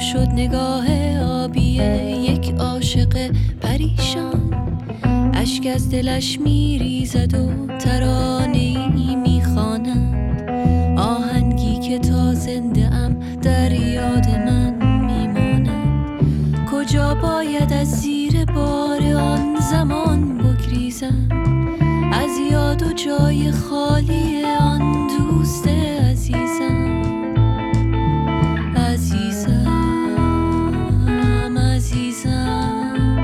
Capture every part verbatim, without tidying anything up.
شد نگاه آبی یک عاشق پریشان، اشک از دلش میریزد و ترانه‌ای میخواند، آهنگی که تا زنده ام در یاد من میماند. کجا باید از زیر بار آن زمان بگریزم، از یاد و جای خالی آن دوست عزیزم. عزیزم عزیزم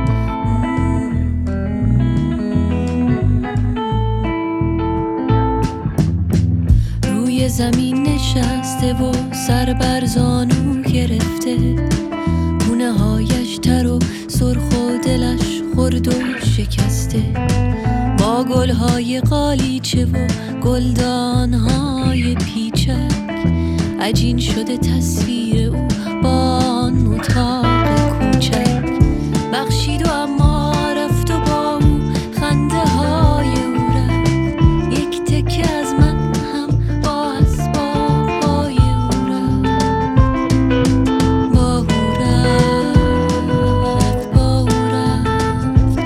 روی زمین نشسته و سر بر زانو گرفته، گونه هایش تر و سرخ و دلش خرد و شکسته، با گلهای قالیچه و گلدانهای پیچک عجین شده تصویر او با آن اتاق کوچک. بخشید و اما رفت و با او خنده های او رفت، یک تکه از من هم با اسباب های او رفت. با او رفت با او رفت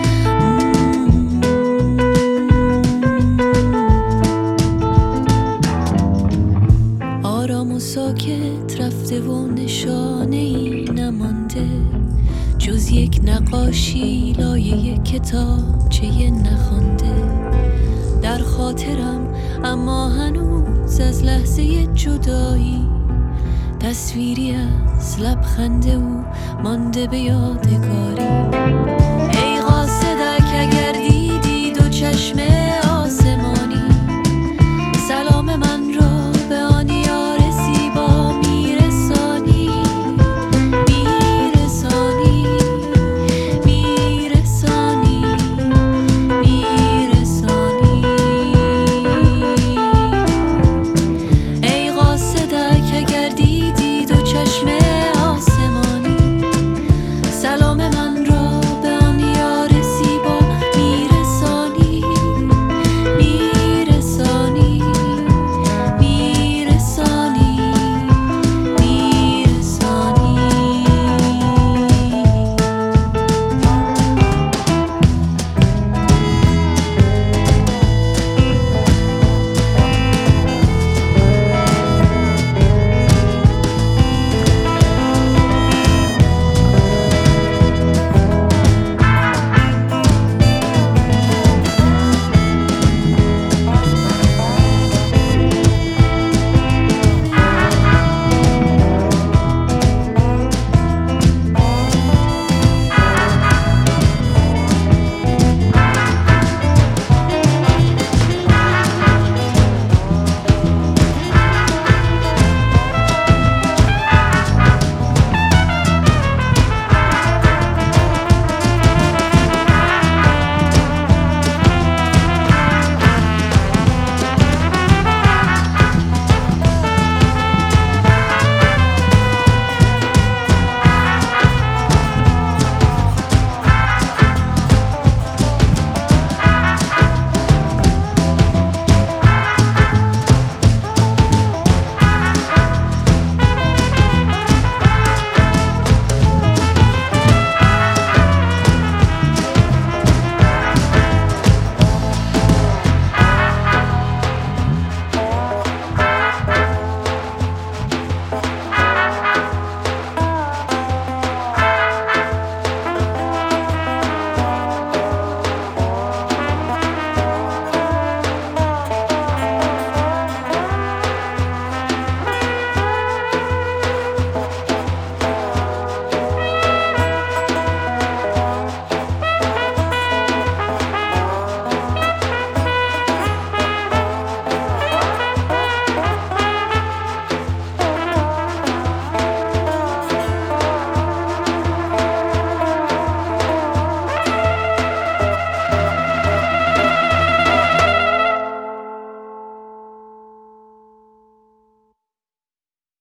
آرام و ساکت رفته و نشانه ای نمانده، جز یک نقاشی لایه کتابچه نخوانده. در خاطرم اما هنوز از لحظه جدایی، تصویری از لبخند او مانده به یادگاری.